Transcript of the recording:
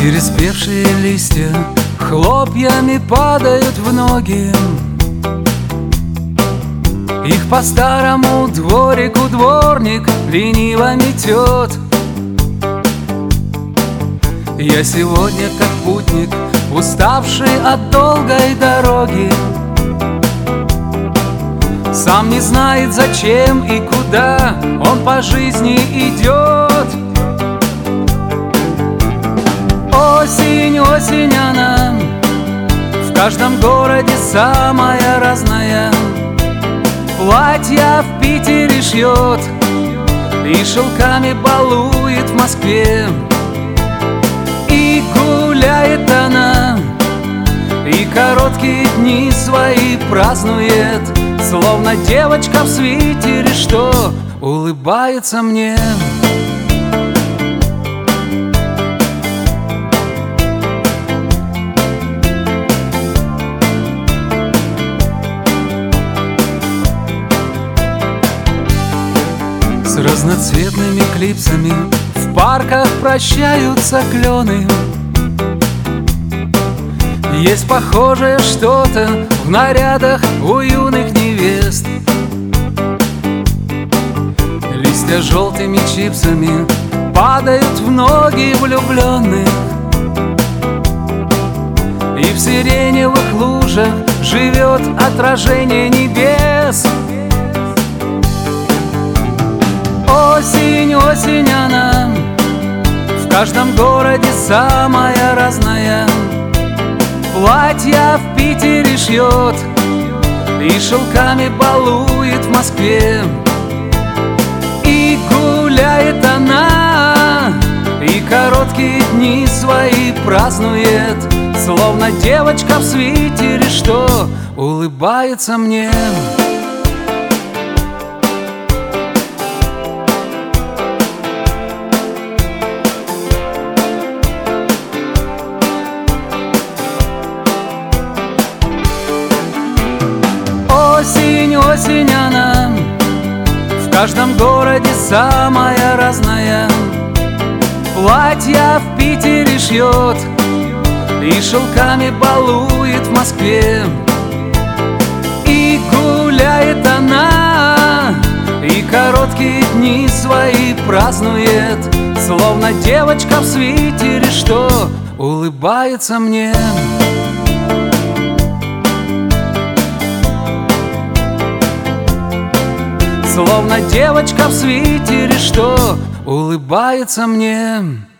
Переспевшие листья хлопьями падают в ноги. Их по старому дворику дворник лениво метет. Я сегодня как путник, уставший от долгой дороги, сам не знает, зачем и куда он по жизни идет. Осень, осень она в каждом городе самая разная. Платья в Питере шьет и шелками балует в Москве. И гуляет она, и короткие дни свои празднует, словно девочка в свитере, что улыбается мне. С разноцветными клипсами в парках прощаются клены. Есть похожее что-то в нарядах у юных невест. Листья желтыми чипсами падают в ноги влюбленных, и в сиреневых лужах живет отражение небес. Осень, осень она в каждом городе самая разная. Платья в Питере шьет и шелками балует в Москве. И гуляет она, и короткие дни свои празднует, словно девочка в свитере, что улыбается мне. Осень, осень она в каждом городе самая разная. Платья в Питере шьет и шелками балует в Москве. И гуляет она, и короткие дни свои празднует, словно девочка в свитере, что улыбается мне. Словно девочка в свитере, что улыбается мне.